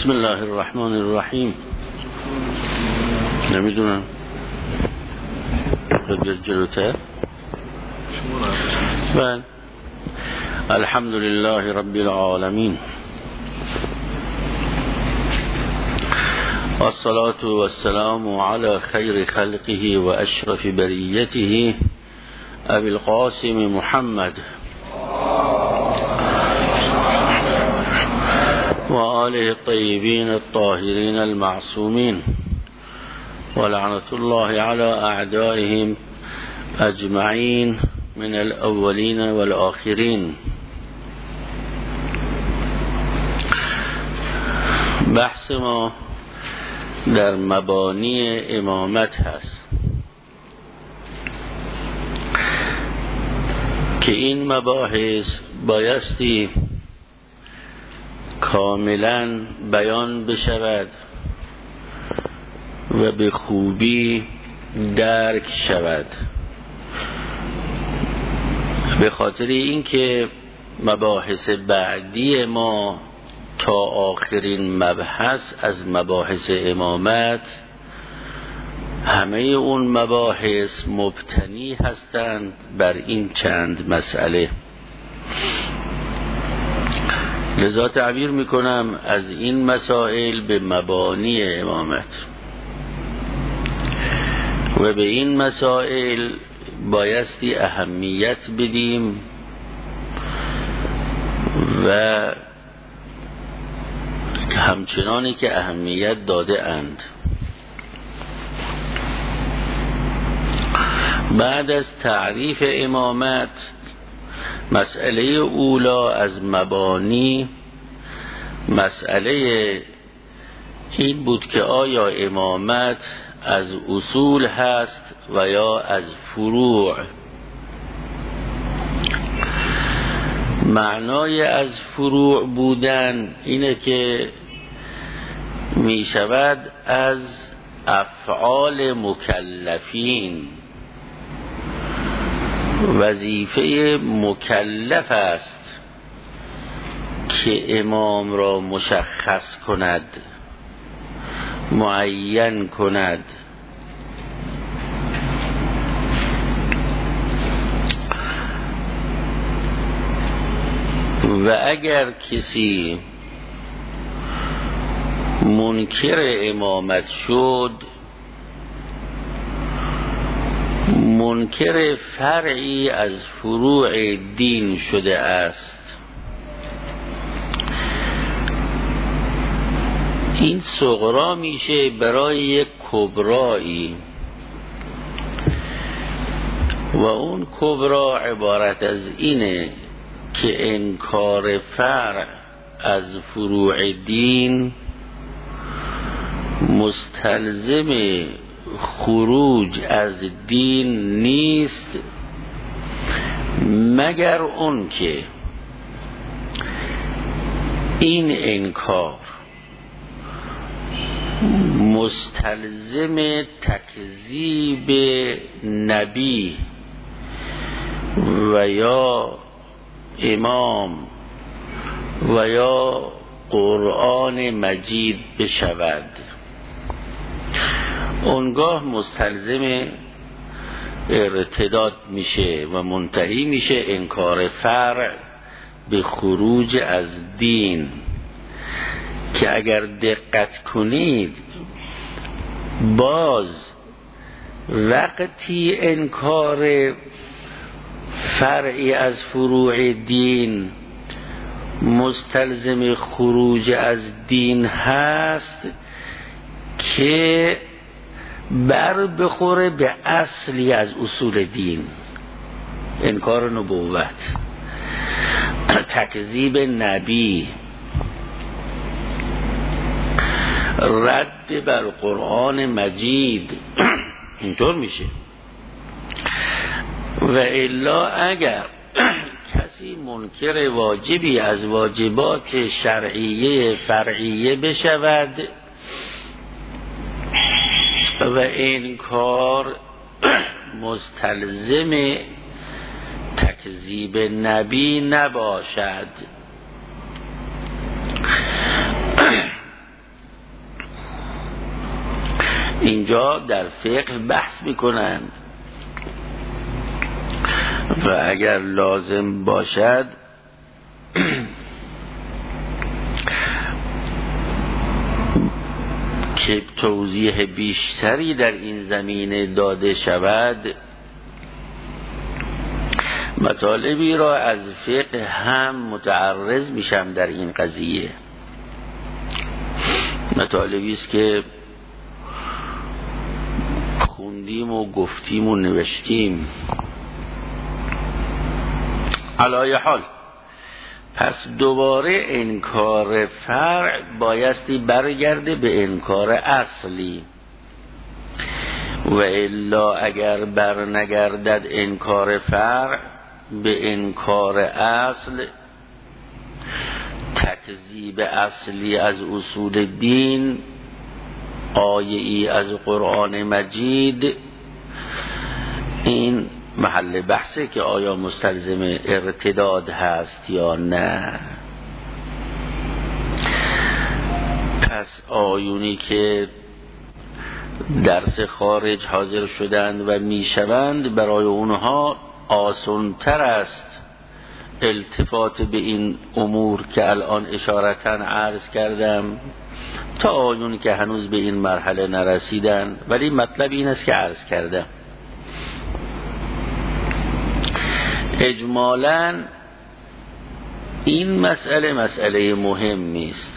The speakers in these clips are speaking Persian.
بسم الله الرحمن الرحیم. نمیدونم خیلی جلوتر. بله. الحمد لله رب العالمین، والصلاة والسلام على خير خلقه وأشرف بريته أبي القاسم محمد وآله الطيبين الطاهرين المعصومين، ولعنة الله على أعدائهم أجمعين من الأولين والآخرين. بحث ما در مبانی امامت هست که این مباحث بایستی کاملا بیان بشود و به خوبی درک شود، به خاطر اینکه مباحث بعدی ما تا آخرین مبحث از مباحث امامت همه اون مباحث مبتنی هستند بر این چند مسئله. لذا تعبیر میکنم از این مسائل به مبانی امامت و به این مسائل بایستی اهمیت بدیم و همچنانی که اهمیت داده اند. بعد از تعریف امامت، مسئله اولا از مبانی مسئله این بود که آیا امامت از اصول هست و یا از فروع. معنای از فروع بودن اینه که می شود از افعال مکلفین. وظیفه مکلف است که امام را مشخص کند، معین کند. و اگر کسی منکر امامت شد، منکر فرعی از فروع دین شده است. این صغرا میشه برای یک کبرایی و اون کبرا عبارت از اینه که انکار فرع از فروع دین مستلزم خروج از دین نیست، مگر اون که این انکار مستلزم تکذیب نبی و یا امام و یا قرآن مجید بشود. اونگاه مستلزم ارتداد میشه و منتهی میشه انکار فرع به خروج از دین، که اگر دقت کنید باز وقتی انکار فرعی از فروع دین مستلزم خروج از دین هست که بر بخوره به اصلی از اصول دین، انکار نبوت، تکذیب نبی، رد بر قرآن مجید، اینطور میشه. و الا اگر کسی منکر واجبی از واجبات شرعیه فرعیه بشود و این کار مستلزم تکذیب نبی نباشد، اینجا در فقه بحث میکنند و اگر لازم باشد که توضیح بیشتری در این زمینه داده شود، مطالبی را از فقه هم متعرض میشم در این قضیه. مطالبی است که خوندیم و گفتیم و نوشتیم. علای حال، پس دوباره انکار فرع بایستی برگرده به انکار اصلی، و الا اگر بر نگردد انکار فرع به انکار اصل، تکذیب اصلی از اصول دین، آیه ای از قرآن مجید، این محل بحثه که آیا مستلزم ارتداد هست یا نه. پس آیونی که درس خارج حاضر شدند و میشوند، برای اونها آسان‌تر است التفات به این امور که الان اشارتاً عرض کردم، تا آیونی که هنوز به این مرحله نرسیدن. ولی مطلب این است که عرض کردم. اجمالاً این مسئله مهمی است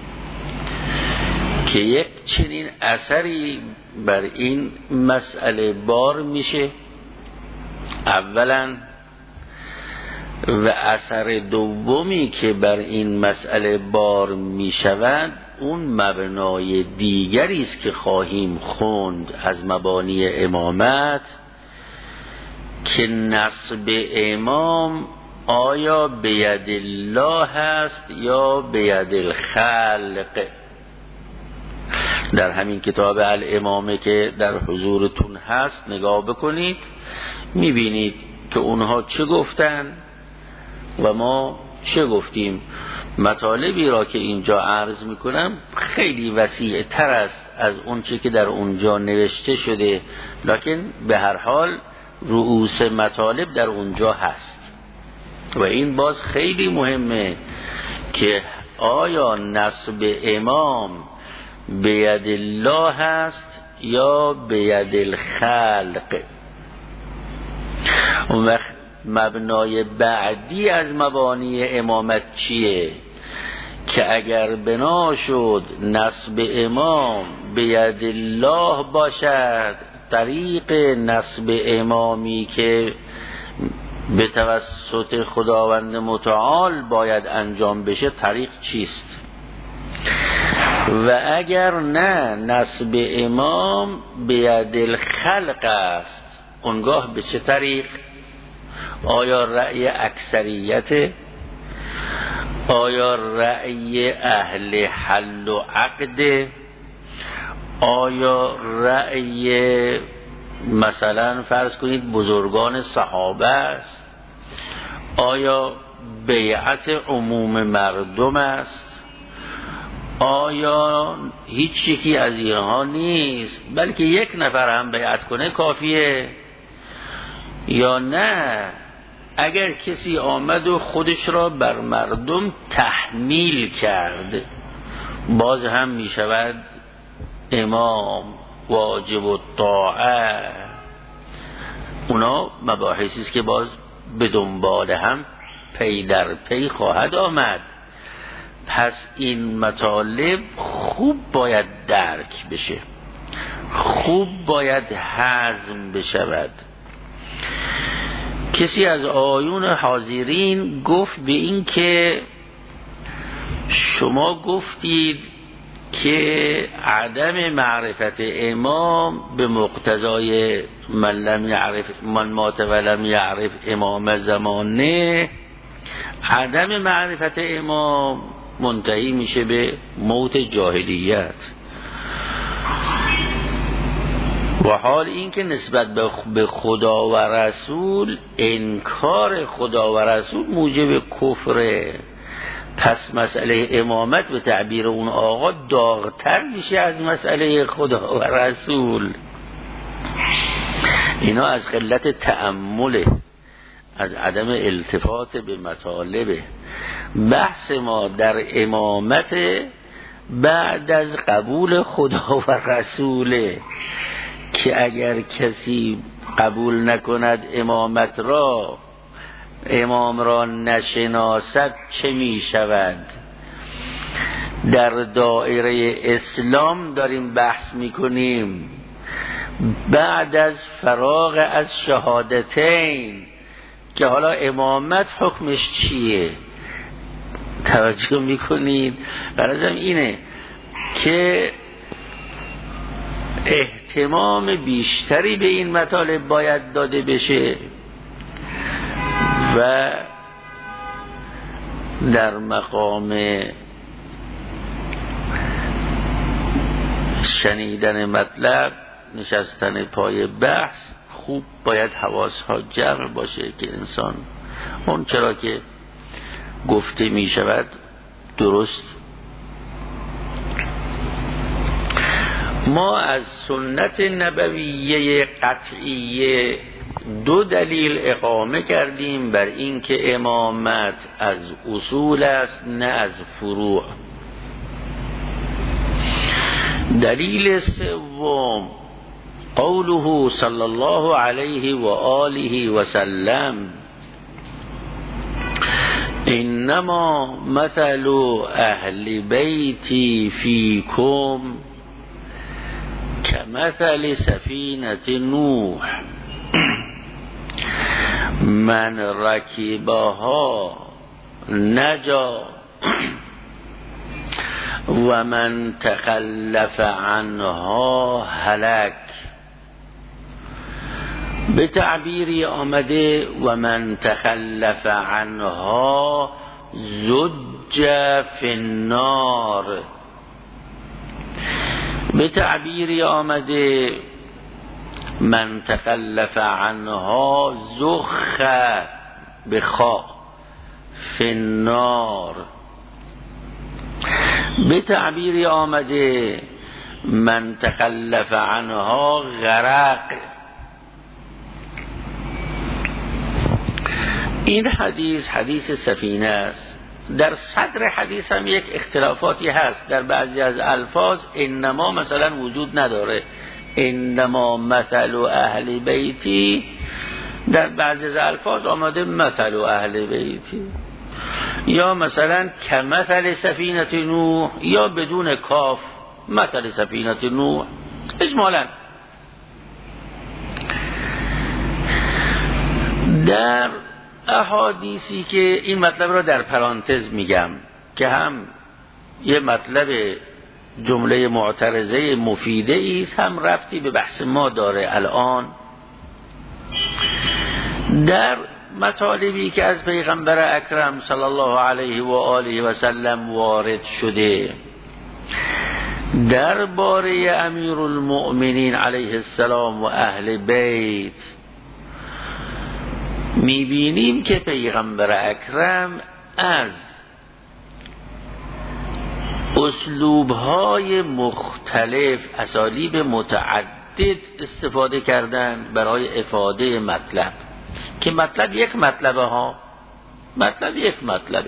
که یک چنین اثری بر این مسئله بار میشه اولاً، و اثر دومی که بر این مسئله بار میشود اون مبنای دیگری است که خواهیم خوند از مبانی امامت، که نصب امام آیا بید الله هست یا بید الخلق. در همین کتاب الامامه که در حضورتون هست نگاه بکنید، میبینید که اونها چه گفتن و ما چه گفتیم. مطالبی را که اینجا عرض میکنم خیلی وسیع تر است از اون چه که در اونجا نوشته شده، لکن به هر حال رؤوس مطالب در اونجا هست. و این باز خیلی مهمه که آیا نصب امام بید الله هست یا بید الخلق. اون وقت مبنای بعدی از مبانی امامت چیه؟ که اگر بنا شد نصب امام بید الله باشد، طریق نصب امامی که به توسط خداوند متعال باید انجام بشه طریق چیست؟ و اگر نه نصب امام بید الخلق است، اونگاه به چه طریق؟ آیا رأی اکثریت؟ آیا رأی اهل حل و عقد؟ آیا رأی مثلا فرض کنید بزرگان صحابه است؟ آیا بیعت عموم مردم است؟ آیا هیچ یکی از اینها نیست بلکه یک نفر هم بیعت کنه کافیه؟ یا نه اگر کسی آمد و خودش را بر مردم تحمیل کرد، باز هم می شود امام واجب الطاعه؟ اونا مباحثی است که باز به دنبال هم پی در پی خواهد آمد. پس این مطالب خوب باید درک بشه، خوب باید هضم بشود. کسی از آیون حاضرین گفت به این که شما گفتید که عدم معرفت امام به مقتضای من مات ولم یعرف امام زمانه، عدم معرفت امام منتهی میشه به موت جاهلیت. و حال این که نسبت به خدا و رسول، انکار خدا و رسول موجب کفره. پس مسئله امامت به تعبیر اون آقا داغتر میشه از مسئله خدا و رسول. اینا از قلت تأمله، از عدم التفات به مطالبه. بحث ما در امامت بعد از قبول خدا و رسوله که اگر کسی قبول نکند امامت را، امام را نشناسد چه می شود؟ در دایره اسلام داریم بحث می کنیم بعد از فراغ از شهادتین که حالا امامت حکمش چیه. توجه می کنید؟ غرضم اینه که اهتمام بیشتری به این مطالب باید داده بشه و در مقام شنیدن مطلب، نشستن پای بحث، خوب باید حواسها جمع باشه که انسان اون چرا که گفته می شود درست. ما از سنت نبویه قطعیه 2 دلیل اقامه کردیم بر این که امامت از اصول است نه از فروع. دلیل سوم قوله صلی الله علیه و آله و سلم انما مثل اهل بیتی فیکم کمثل سفینه نوح من رکبها نجا و من تخلف عنها هلک. به تعبیری آمده و من تخلف عنها زج فی النار. به تعبیری آمده من تخلف عنها زخ بخا فی النار. به تعبیری آمده من تخلف عنها غرق. این حدیث سفینه است. در صدر حدیث هم یک اختلافاتی هست، در بعضی از الفاظ انما مثلا وجود نداره، انما مثل اهل بیتی، در بعضی از الفاظ آمده مثل اهل بیتی، یا مثلا کمثل سفینه نوح، یا بدون کاف مثل سفینه نوح. اجمالا در احادیثی که این مطلب را در پرانتز میگم که هم یه مطلب جمله معترضه مفیده است، هم ربطی به بحث ما داره الان. در مطالبی که از پیغمبر اکرم صلی الله علیه و آله و سلم وارد شده درباره امیرالمؤمنین علیه السلام و اهل بیت، میبینیم که پیغمبر اکرم از اسلوبهای مختلف، اسالیب متعدد استفاده کردن برای افاده مطلب، که مطلب یک مطلبه ها، مطلب یک مطلبه،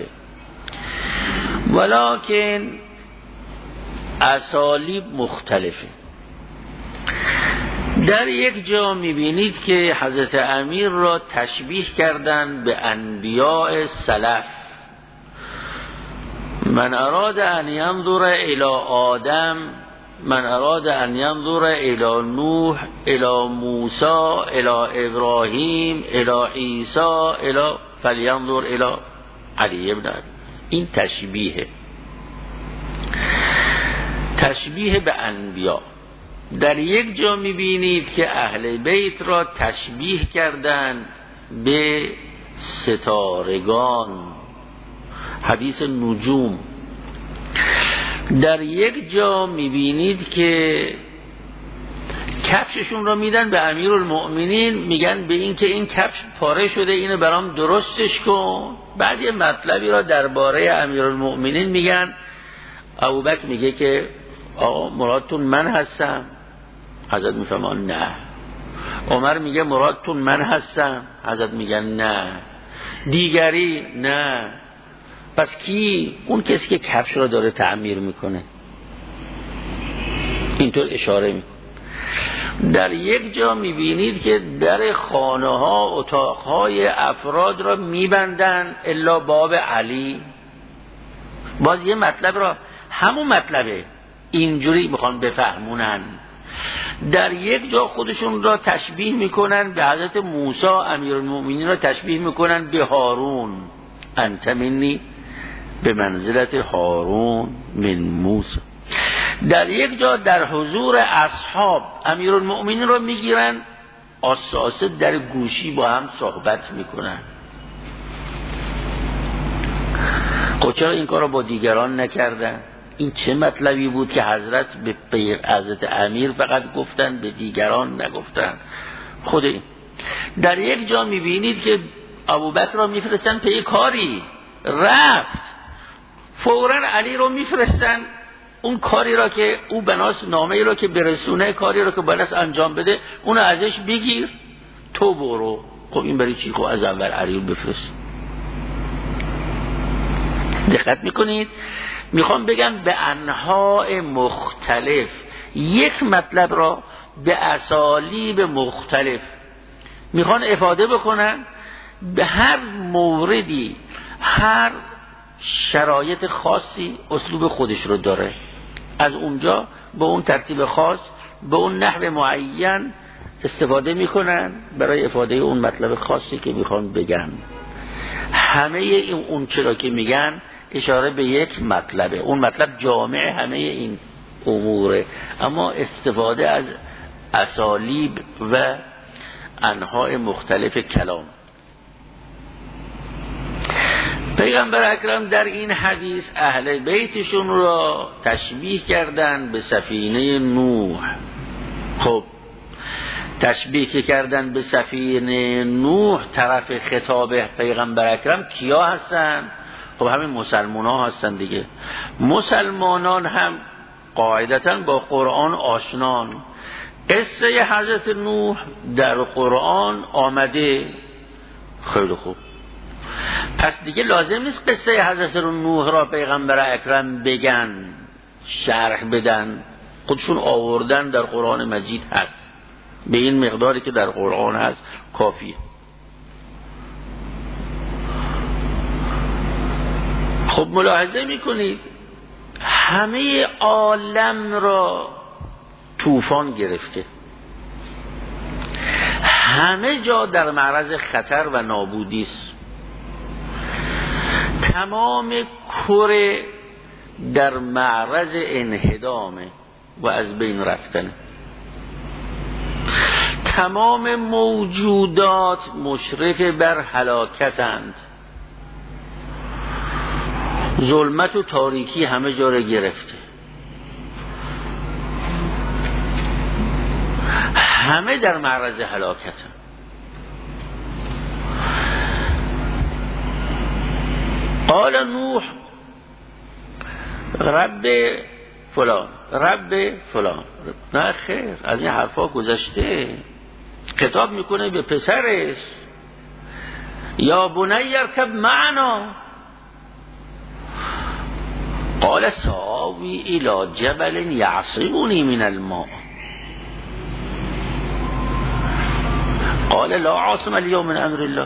ولکن اسالیب مختلفه. در یک جا میبینید که حضرت امیر را تشبیه کردن به انبیاء سلف. من اراد ان ينظر الى آدم، من اراد ان ينظر الى نوح، الى موسی، الى ابراهیم، الى عیسی، الى فلینظر الى علی ابن ابی. این تشبیه به انبیا. در یک جا میبینید که اهل بیت را تشبیه کردند به ستارگان، حدیث نجوم. در یک جا میبینید که کفششون رو میدن به امیرالمؤمنین، میگن به این که این کفش پاره شده اینو برام درستش کن. بعد یه مطلبی را درباره امیرالمؤمنین میگن. ابوبکر میگه که آقا مرادتون من هستم؟ حضرت میفرمان نه. عمر میگه مرادتون من هستم؟ حضرت میگن نه. دیگری نه. پس کی؟ اون کسی که کفش را داره تعمیر میکنه. اینطور اشاره میکنه. در یک جا میبینید که در خانه ها اتاق های افراد را میبندن الا باب علی. باز یه مطلب را، همون مطلبه، اینجوری میخوان بفهمونن. در یک جا خودشون را تشبیه میکنن به حضرت موسی، امیرالمؤمنین را تشبیه میکنن به هارون. انت منی به منزلت هارون من موسی. در یک جا در حضور اصحاب امیرالمؤمنین را میگیرن آساسه در گوشی با هم صحبت میکنن. خب چرا این کار را با دیگران نکردن؟ این چه مطلبی بود که حضرت به حضرت امیر فقط گفتن، به دیگران نگفتن؟ خود این. در یک جا میبینید که ابوبکر را میفرستن پی کاری، رفت فوراً علی رو میفرستن اون کاری را که او بناس، نامه‌ای را که برسونه، کاری را که بناس انجام بده، اون ازش بگیر تو برو. خب این برای چی؟ خب از اول علی رو بفرست. دقت میکنید؟ میخوام بگم به انواع مختلف یک مطلب را به اسالیب مختلف میخوان افاده بکنن. به هر موردی، هر شرایط خاصی اسلوب خودش رو داره. از اونجا به اون ترتیب خاص، به اون نحو معین استفاده میکنن برای افاده اون مطلب خاصی که میخوان بگن. همه این اون چرا که میگن اشاره به یک مطلبه، اون مطلب جامع همه این اموره، اما استفاده از اسالیب و انواع مختلف کلام. پیغمبر اکرم در این حدیث اهل بیتشون را تشبیه کردن به سفینه نوح. خب تشبیه که کردن به سفینه نوح، طرف خطاب پیغمبر اکرم کیا هستن؟ خب همین مسلمان ها هستن دیگه. مسلمانان هم قاعدتا با قرآن آشنان. قصه حضرت نوح در قرآن آمده. خیلی خوب، پس دیگه لازم نیست قصه حضرت نوح را پیغمبر اکرم بگن، شرح بدن، خودشون آوردن در قرآن مجید هست، به این مقداری که در قرآن هست کافیه. خب ملاحظه میکنید همه عالم را طوفان گرفته، همه جا در معرض خطر و نابودی است. تمام کره در معرض انهدامه و از بین رفتنه. تمام موجودات مشرف بر هلاکتند. ظلمت و تاریکی همه جا را گرفته. همه در معرض هلاکتند. قال نوح رب فلان رب فلان. نه خیر، از این حرفا گذشته. خطاب میکنه به پسرش، یا بنی ارکب معنا. قال سآوی الی جبل یعصمنی من الماء قال لا عاصم اليوم من امر الله.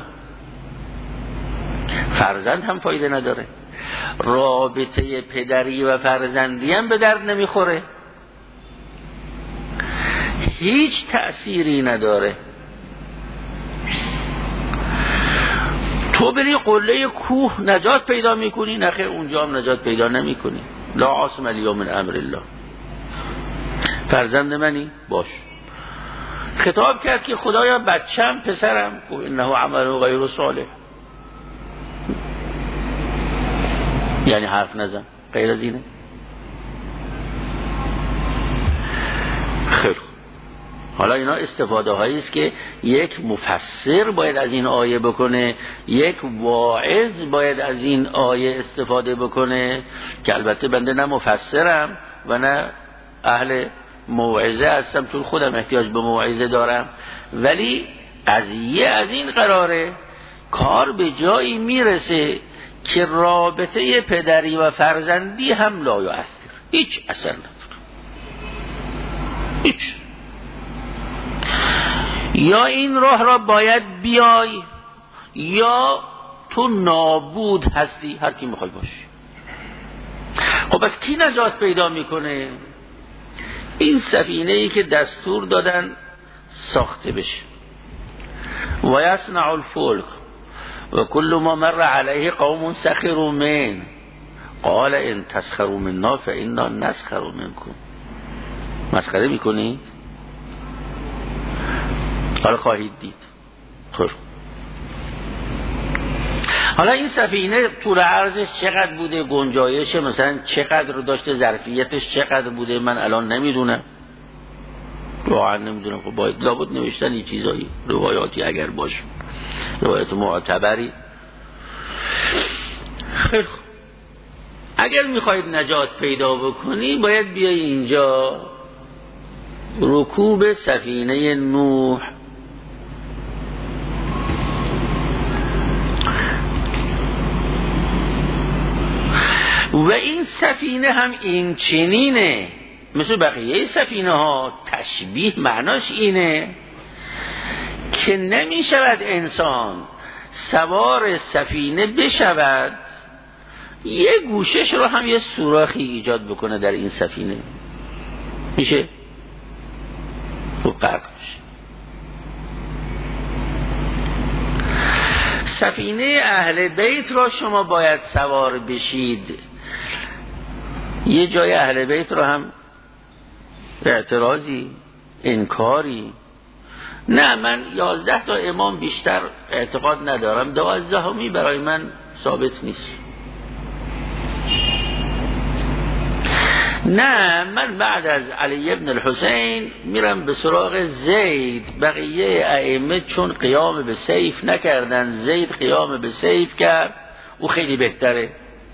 فرزند هم فایده نداره، رابطه پدری و فرزندی هم به درد نمیخوره، هیچ تأثیری نداره. تو بری قله کوه نجات پیدا میکنی، نخیر اونجا هم نجات پیدا نمیکنی. لا عاصم الیوم من امر الله. فرزند منی باش. خطاب کرد که خدایا بچم پسرم، و انه عمل غیر صالح، یعنی حرف نزن، غیر از اینه. خیر. حالا اینا استفاده هایی است که یک مفسر باید از این آیه بکنه، یک واعظ باید از این آیه استفاده بکنه، که البته بنده نه مفسرم و نه اهل موعظه هستم چون خودم احتیاج به موعظه دارم، ولی قضیه از این قراره کار به جایی میرسه که رابطه پدری و فرزندی هم لا یؤثر، هیچ اثر نداره، هیچ. یا این راه را باید بیای یا تو نابود هستی، هر کی میخوای باشی. خب از کی نجات پیدا میکنه؟ این سفینه ای که دستور دادن ساخته بشه. و یصنع الفلک و کل ما مر علیه قوم سخروا من قال ان تسخروا منا فانا نسخر منکم. مسخره میکنید؟ حالا خواهید دید. خب حالا این سفینه طول عرضش چقدر بوده، گنجایش مثلا چقدر داشته، ظرفیتش چقدر بوده، من الان نمیدونم، واقعا نمیدونم. خب باید لابد نوشتن این چیزایی، روایاتی اگر باشه، روایت معتبری. خیلی خوب، اگر میخواید نجات پیدا بکنی باید بیای اینجا رکوب سفینه نوح. و این سفینه هم این چنینه مثل بقیه سفینه ها. تشبیه معناش اینه که نمی شود انسان سوار سفینه بشود یه گوشش رو هم یه سوراخی ایجاد بکنه در این سفینه، میشه؟ خب غرق میشه. سفینه اهل بیت را شما باید سوار بشید. یه جای اهل بیت رو هم اعتراضی، انکاری، نه من 11 تا امام بیشتر اعتقاد ندارم، 12می برای من ثابت نیست. نه من بعد از علی ابن الحسین میرم به سراغ زید. بقیه ائمه چون قیام به سیف نکردن، زید قیام به سیف کرد، او خیلی بهتره.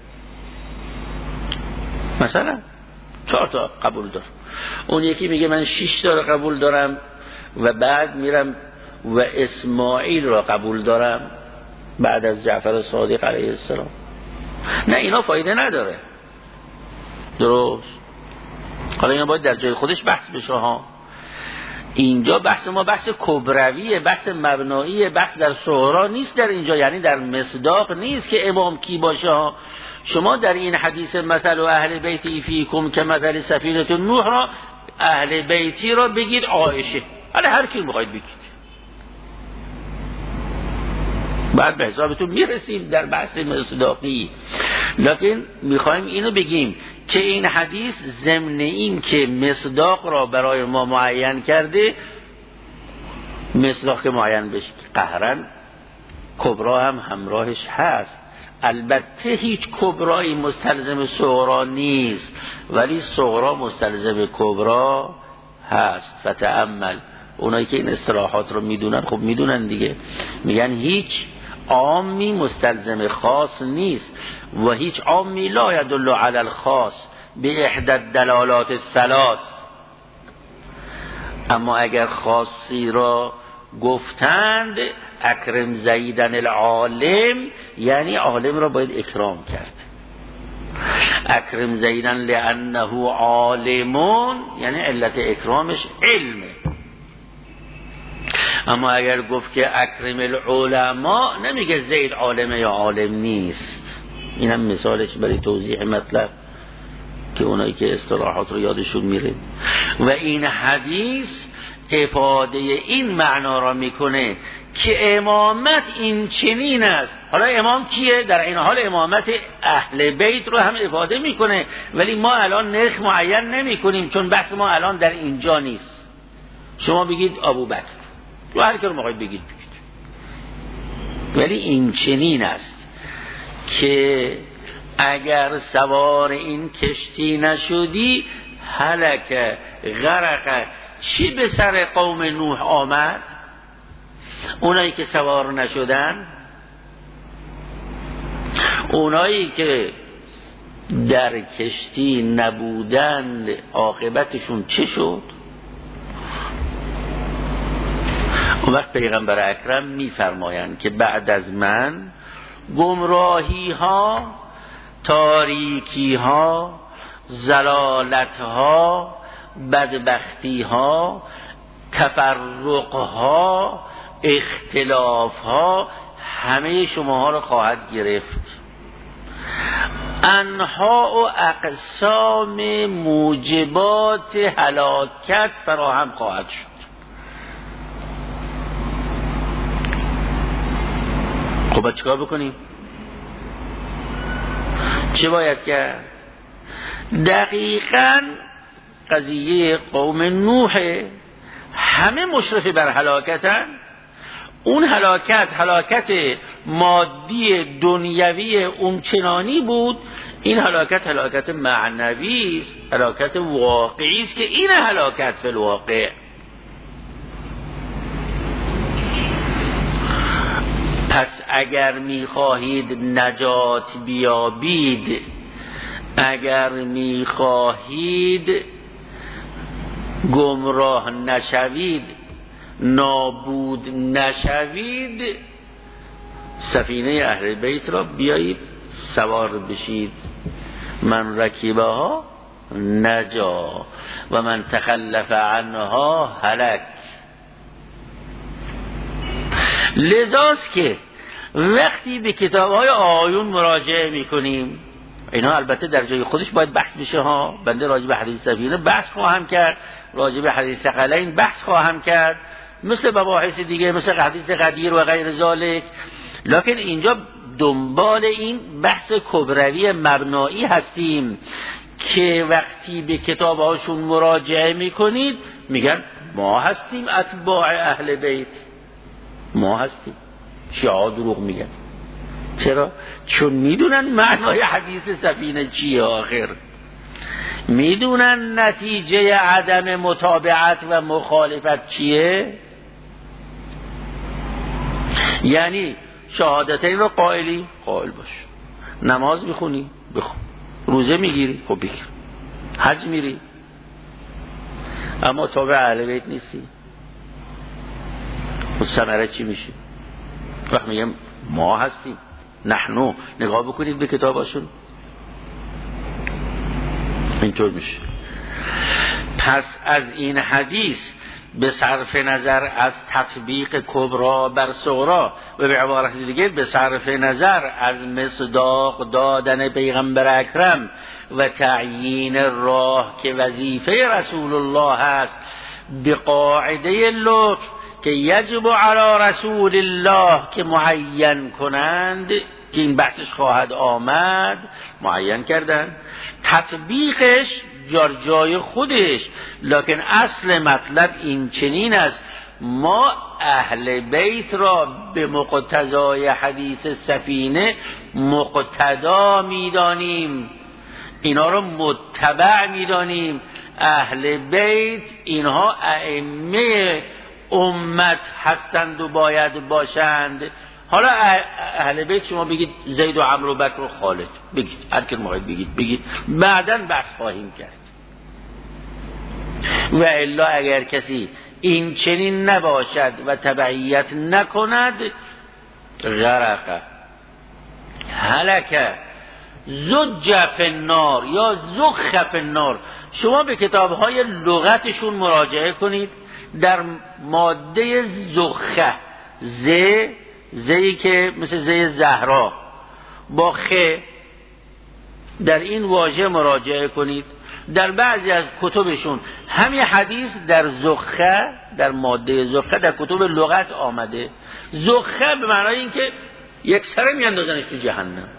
مثلا 4 تا قبول دارم، اون یکی میگه من 6 تا قبول دارم و بعد میرم و اسماعیل را قبول دارم بعد از جعفر صادق علیه السلام. نه اینا فایده نداره. درست. حالا اینا باید در جای خودش بحث بشه ها. اینجا بحث ما بحث کبرویه، بحث مبناییه، بحث در صغرا نیست در اینجا، یعنی در مصداق نیست که امام کی باشه ها. شما در این حدیث مثل اهل بیتی فیکم که مثل سفینه نوح را اهل بیتی را بگید عایشه، حالا هر کی میخواید بگید، بعد به حسابتون میرسیم در بحث مصداقی. لکن میخوایم اینو بگیم که این حدیث ضمن این که مصداق را برای ما معین کرده، مصداق که معین بشه قهرن کبرا هم همراهش هست. البته هیچ کبرایی مستلزم صغرا نیست، ولی صغرا مستلزم کبرا هست. فتأمل. اونایی که این اصطلاحات رو میدونن خب میدونن دیگه، میگن هیچ عامی مستلزم خاص نیست و هیچ عامی لا یدل علی الخاص به احدى الدلالات الثلاث. اما اگر خاصی را گفتند اکرم زیدن العالم، یعنی عالم را باید اکرام کرد. اکرم زیدن لانه عالمون، یعنی علت اکرامش علمه. اما اگر گفت که اکرم العلماء، نمیگه زید عالمه یا عالم نیست. این هم مثالش برای توضیح مطلب که اونایی که اصطلاحات رو یادشون میره. و این حدیث افاده این معنا را میکنه که امامت این چنین است. حالا امام کیه؟ در این حال امامت اهل بیت رو هم افاده میکنه، ولی ما الان نرخ معین نمی کنیم چون بحث ما الان در اینجا نیست. شما بگید ابوبکر، تو هر که رو میخواید بگید. ولی این چنین است که اگر سوار این کشتی نشدی هلک غرق چی به سر قوم نوح آمد؟ اونایی که سوار نشدن، اونایی که در کشتی نبودند، عاقبتشون چه شد؟ اون وقت پیغمبر اکرم میفرمایند که بعد از من گمراهی ها، تاریکی ها، ضلالت ها، بدبختی ها، تفرق ها، اختلاف ها همه شماها رو خواهد گرفت. انواع و اقسام موجبات هلاکت فراهم خواهد شد. خب چیکار بکنیم؟ چه باید کرد؟ دقیقاً قضیه قوم نوح، همه مشرف بر هلاکتن. اون هلاکت مادی دنیوی اونچنانی بود، این هلاکت معنوی است، هلاکت واقعی است که این هلاکت فی الواقع. پس اگر میخواهید نجات بیابید، اگر میخواهید گمراه نشوید، نابود نشوید، سفینه اهل بیت را بیایید سوار بشید. من رکیبها نجا و من تخلف عنها هلک. لذاست که وقتی به کتاب‌های آیون مراجعه می‌کنیم، اینا البته در جای خودش باید بحث بشه ها. بنده راجع به حدیث سفینه بحث خواهم کرد، راجع به حدیث ثقلین بحث خواهم کرد، مثل مباحث دیگه، مثل حدیث غدیر و غیر ذالک. لکن اینجا دنبال این بحث کبروی مبنایی هستیم که وقتی به کتاب‌هاشون مراجعه می‌کنید میگن ما هستیم اتباع اهل بیت، ما هستیم. شیعه دروغ میگن. چرا؟ چون میدونن معنای حدیث سفینه چیه، آخر میدونن نتیجه عدم متابعت و مخالفت چیه. یعنی شهادتین رو قائل باش، نماز میخونی بخون، روزه میگیری خب بگیر، حج میری، اما تابع اهل بیت نیستی، و ثمره چی میشه؟ وقت میگم ما هستیم، نحنو، نگاه بکنید به کتاباشون، اینطور میشه. پس از این حدیث به صرف نظر از تطبیق کبرا بر صغرا و به عبارت دیگه به صرف نظر از مصداق دادن پیغمبر اکرم و تعیین راه که وظیفه رسول الله هست، به قاعده لطف که یجب علی رسول الله که معین کنند، که این بحثش خواهد آمد، معین کردن، تطبیقش جار جای خودش. لکن اصل مطلب این چنین است: ما اهل بیت را به مقتضای حدیث سفینه مقتدا میدانیم، اینا را متبع میدانیم. اهل بیت اینها ائمه امت هستند و باید باشند. حالا اهل بیت شما بگید زید و عمرو و بکر و خالد، بگید هر که موقع بگید، بعداً بحث خواهیم کرد. و الا اگر کسی این چنین نباشد و تبعیت نکند، غرق، هلک، زج فی النار یا زخ فی النار. شما به کتاب‌های لغتشون مراجعه کنید. در ماده زخه، زی که مثل زی زهرا با خ، در این واژه مراجعه کنید. در بعضی از کتبشون همین حدیث در زخه، در ماده زخه در کتب لغت آمده. زخه به معنای این که یک سره میاندازنش تو جهنم.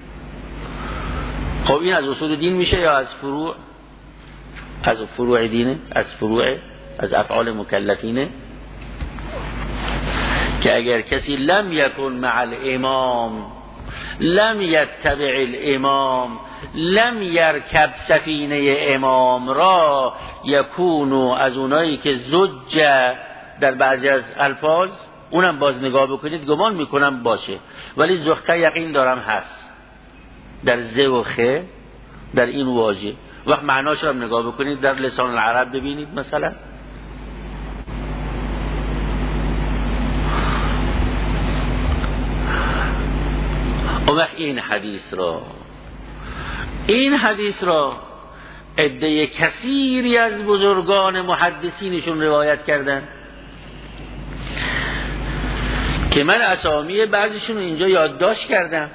خب این از اصول دین میشه یا از فروع؟ از فروع دینه، از فروع، از افعال مکلفینه. که اگر کسی لم یکن مع الامام لم یتبع الامام لم یرکب سفینه امام را یکونو، از اونایی که زج در بعضی از الفاظ، اونم باز نگاه بکنید گمان میکنم باشه، ولی زخه یقین دارم هست در ز و خ در این واژه. وقت معناش رو نگاه بکنید در لسان العرب ببینید مثلا وقت این حدیث را عده کثیری از بزرگان محدثینشون روایت کردن که من اسامی بعضیشون رو اینجا یادداشت کردم.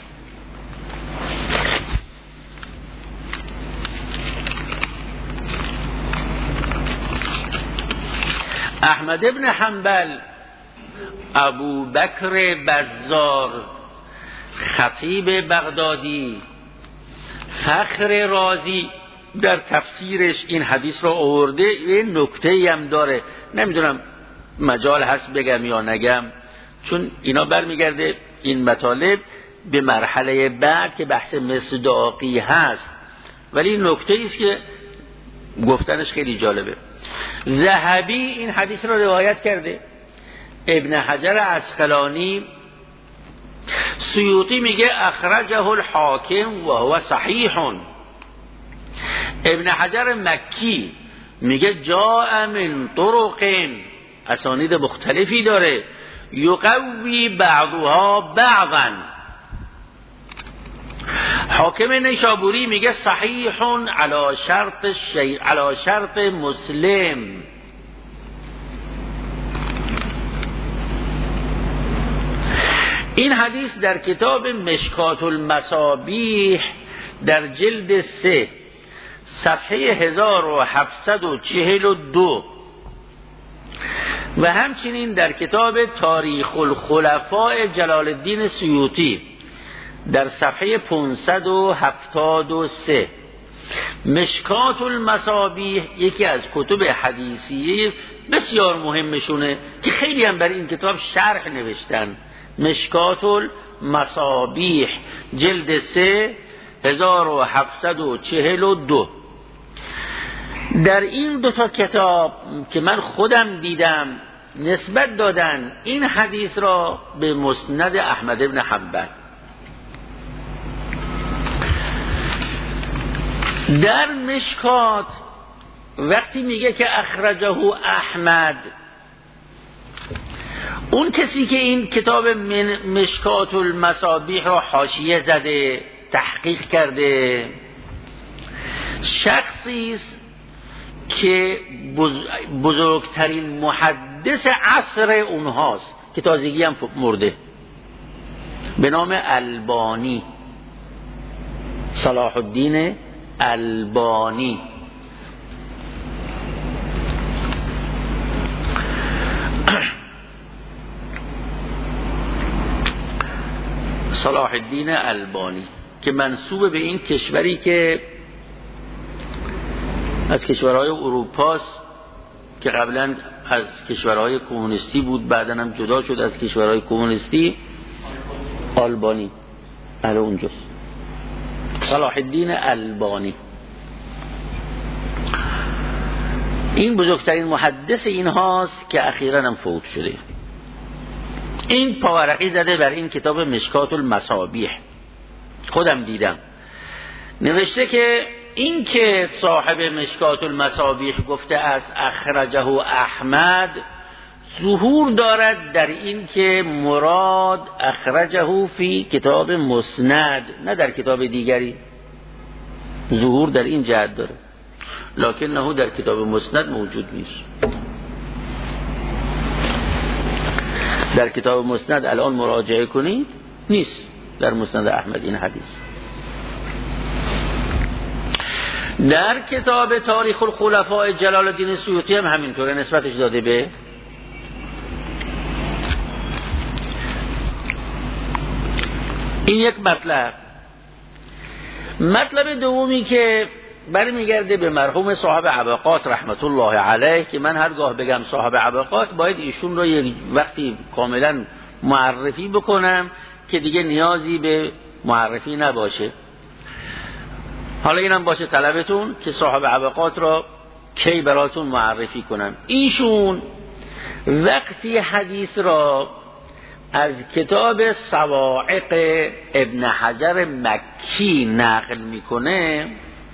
احمد ابن حنبل، ابو بکر بزار، خطیب بغدادی، فخر رازی در تفسیرش این حدیث را آورده. یه نکته‌ای هم داره، نمیدونم مجال هست بگم یا نگم، چون اینا برمیگرده این مطالب به مرحله بعد که بحث مصداقی هست، ولی نکته‌ای است که گفتنش خیلی جالبه. ذهبی این حدیث را روایت کرده، ابن حجر عسقلانی، سیوطی میگه اخرجه الحاکم و هو صحیح. ابن حجر مکی میگه جاء من طرق، اسانید مختلفی داره، یقوی بعضها بعضا. حاکم نیشابوری میگه صحیح علی شرط مسلم. این حدیث در کتاب مشکات المصابیح در جلد 3 صفحه 1742 و همچنین در کتاب تاریخ الخلفاء جلال الدین سیوطی در صفحه 573. مشکات المصابیح یکی از کتب حدیثیه بسیار مهمشونه که خیلی هم بر این کتاب شرح نوشتن. مشکات المصابیح جلد 3 1742. در این دوتا کتاب که من خودم دیدم نسبت دادن این حدیث را به مسند احمد بن حنبل. در مشکات وقتی میگه که اخرجه احمد، اون کسی که این کتاب مشکات المصابیح را حاشیه زده تحقیق کرده شخصی است که بزرگترین محدث عصر اونهاست که تازگی هم مرده، به نام البانی، صلاح الدین البانی. صلاح الدین البانی که منسوب به این کشوری که از کشورهای اروپاست، که قبلا از کشورهای کمونیستی بود، بعدن هم جدا شد از کشورهای کمونیستی. آلبانی اونجاست، صلاح الدین البانی. این بزرگترین محدث این هاست که اخیراً هم فوت شده. این پاورقی زده بر این کتاب مشکات المصابیح، خودم دیدم، نوشته که این که صاحب مشکات المصابیح گفته است اخرجه احمد، ظهور دارد در این که مراد اخرجه فی کتاب مسند، نه در کتاب دیگری. ظهور در این جهت داره، لکنه در کتاب مسند موجود نیست. در کتاب مسند الان مراجعه کنید نیست، در مسند احمد این حدیث. در کتاب تاریخ الخلفاء جلال الدین سیوطی هم همینطوره، نسبتش داده به این. یک مطلب دومی که برمیگرده به مرحوم صاحب عبقات رحمت الله علیه، که من هرگاه بگم صاحب عبقات باید ایشون رو یه وقتی کاملا معرفی بکنم که دیگه نیازی به معرفی نباشه. حالا اینم باشه طلبتون که صاحب عبقات را کی براتون معرفی کنم. ایشون وقتی حدیث را از کتاب صواعق ابن حجر مکی نقل میکنه،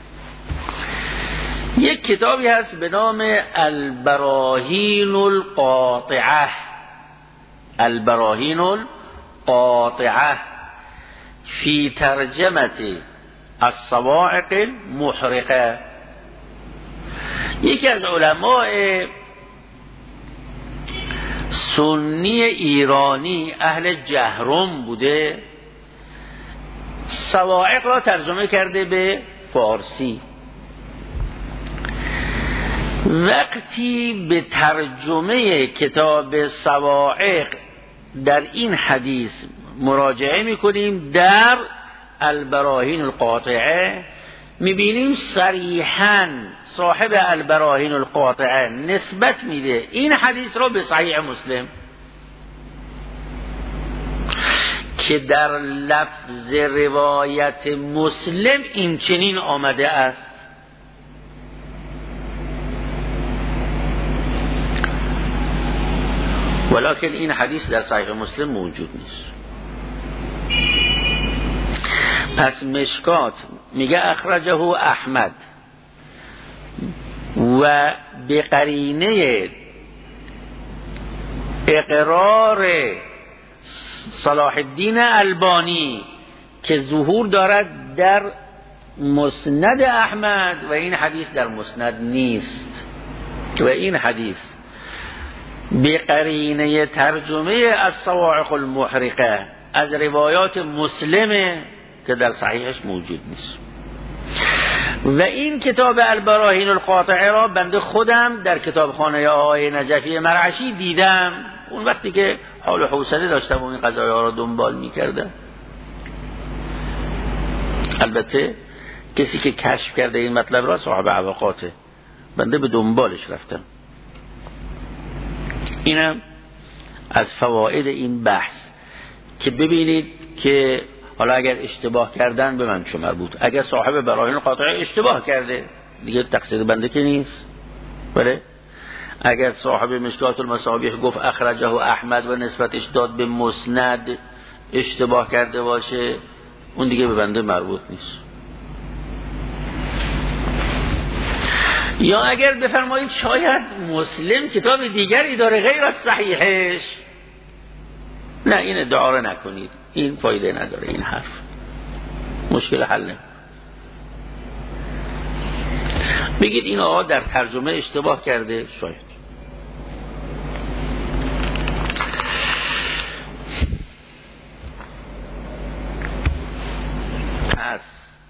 یک کتابی هست به نام البراهین القاطعه، البراهین القاطعه فی ترجمه الصواعق المحرقه. یکی از علماء سنی ایرانی اهل جهرم بوده، صواعق را ترجمه کرده به فارسی. وقتی به ترجمه کتاب صواعق در این حدیث مراجعه میکنیم در البراهین القاطعه، میبینیم صریحاً صاحب البراهین القاطعه نسبت میده این حدیث را به صحیح مسلم که در لفظ روایت مسلم این چنین آمده است. ولکن این حدیث در صحیح مسلم موجود نیست. پس مشکات میگه اخرجه احمد و به قرینه اقرار صلاح الدین البانی که ظهور دارد در مسند احمد و این حدیث در مسند نیست، و این حدیث به قرینه ترجمه از صواعق المحرقه از روایات مسلمه که در صحیحش موجود نیست. و این کتاب البراهین القاطعه را بنده خودم در کتابخانه آقای نجفی مرعشی دیدم، اون وقتی که حال و حوصله داشتم و این قضایه ها را دنبال می‌کردم. البته کسی که کشف کرده این مطلب را صاحب عبقاته، بنده به دنبالش رفتم. اینم از فواید این بحث که ببینید که حالا اگر اشتباه کردن به من چه مربوط، اگر صاحب براهین قاطعه اشتباه کرده دیگه تقصیر بنده که نیست. بله اگر صاحب مشکات المصابیح گفت اخرجه احمد و نسبتش داد به مسند اشتباه کرده باشه، اون دیگه به بنده مربوط نیست. یا اگر بفرمایید شاید مسلم کتاب دیگری داره غیر از صحیحش، نه این ادعا رو نکنید، این فایده نداره، این حرف مشکل حل نمی‌کنه. بگید این آقا در ترجمه اشتباه کرده، شاید. پس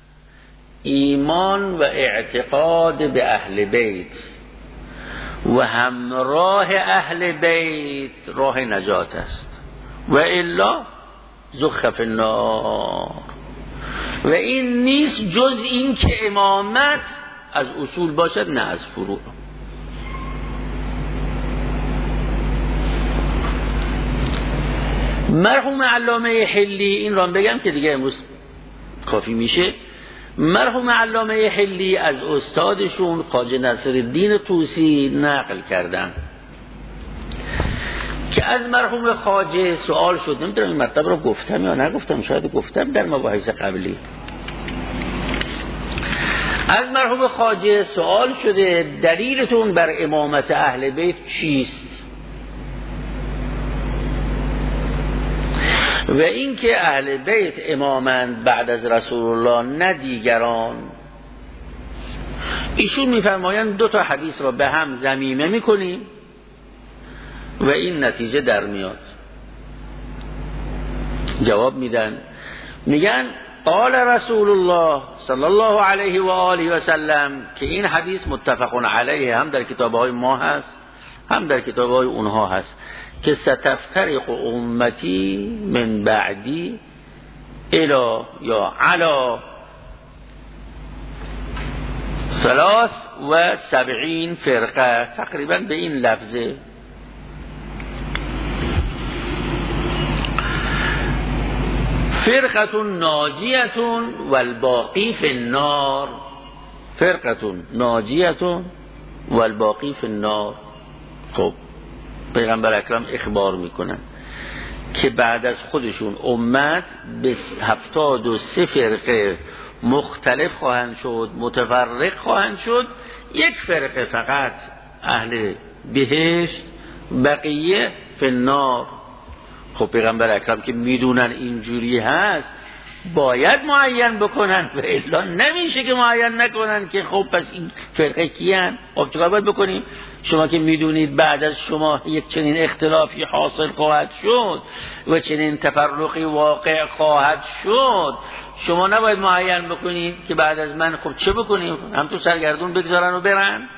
ایمان و اعتقاد به اهل بیت و همراه اهل بیت راه نجات است، و الا زخ فی النار. و این نیست جز این که امامت از اصول باشد نه از فروع. مرحوم علامه حلی، این را بگم که دیگه امروز کافی میشه، مرحوم علامه حلی از استادشون خواجه نصرالدین طوسی نقل کردن که از مرحوم خواجه سوال شد، نمیدونم این مطلب رو گفتم یا نگفتم، شاید گفتم در مباحث قبلی، از مرحوم خواجه سوال شده دلیلتون بر امامت اهل بیت چیست؟ و این که اهل بیت امامند بعد از رسول الله نه دیگران. ایشون میفرمایند دو تا حدیث را به هم ضمیمه میکنیم و این نتیجه در میاد. جواب میدن، میگن قال رسول الله صلی الله علیه و آله و سلم، که این حدیث متفق علیه، هم در کتاب‌های ما هست هم در کتاب‌های اونها هست، که ستفترق امتی من بعدی الی یا علی 73 فرقه، تقریبا به این لفظه. فرقة ناجیة والباقی فی النار. فرقة ناجیة والباقی فی النار. خب پیغمبر اکرم اخبار میکنن که بعد از خودشون امت به 73 فرقه مختلف خواهند شد، متفرق خواهند شد، یک فرقه فقط اهل بهشت، بقیه فی النار. خب پیغمبر اکرم که میدونن اینجوری هست باید معین بکنن و الا نمیشه که معین نکنن که خب پس این فرقه کیان. خب چیکار باید بکنیم؟ شما که میدونید بعد از شما یک چنین اختلافی حاصل خواهد شد و چنین تفرقی واقع خواهد شد، شما نباید معین بکنید که بعد از من خب چه بکنیم؟ هم تو سرگردون بگذارن و برن.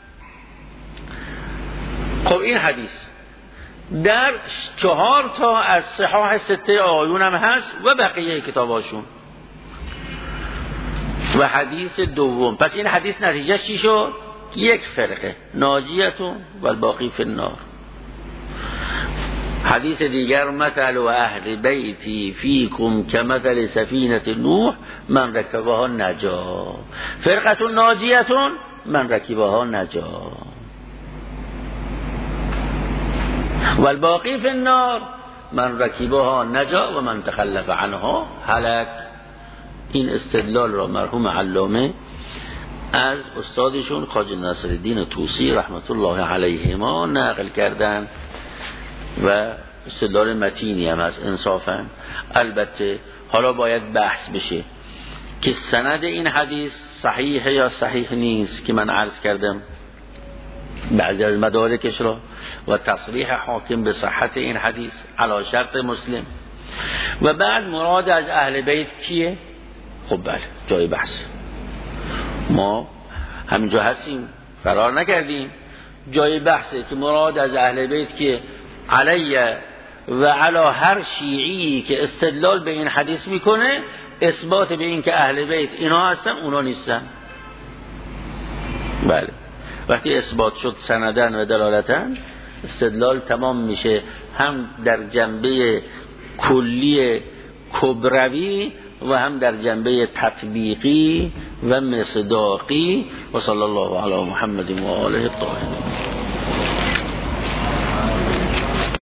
خب این حدیث در 4 تا از صحاح 6 آیون هم هست و بقیه کتاباشون. و حدیث دوم، پس این حدیث نتیجه چی شد؟ یک فرقه ناجیتون و الباقی فی النار. حدیث دیگر مثل و اهل بیتی فیکم کمثل سفینه نوح من رکبها نجا. فرقه ناجیتون من رکبها نجا والباقی فی النار من رکبها نجا و من تخلف عنها هلک. این استدلال را مرحوم علامه از استادشون خواجه ناصرالدین طوسی رحمت الله علیهما نقل کردن و استدلال متینی هم از انصافا. البته حالا باید بحث بشه که سند این حدیث صحیح یا صحیح نیست که من عرض کردم بعضی از مدارکش را و تصریح حاکم به صحت این حدیث علی شرط مسلم. و بعد مراد از اهل بیت کیه؟ خب بله جای بحث، ما همینجا هستیم فرار نکردیم، جای بحثه که مراد از اهل بیت که علیه و علی هر شیعی که استدلال به این حدیث میکنه اثبات به این که اهل بیت اینا هستن اونا نیستن. بله وقتی اثبات شد سندن و دلالتن استدلال تمام میشه، هم در جنبه کلی کبروی و هم در جنبه تطبیقی و مصداقی. و صلی الله علی محمد و آله الطاهرین.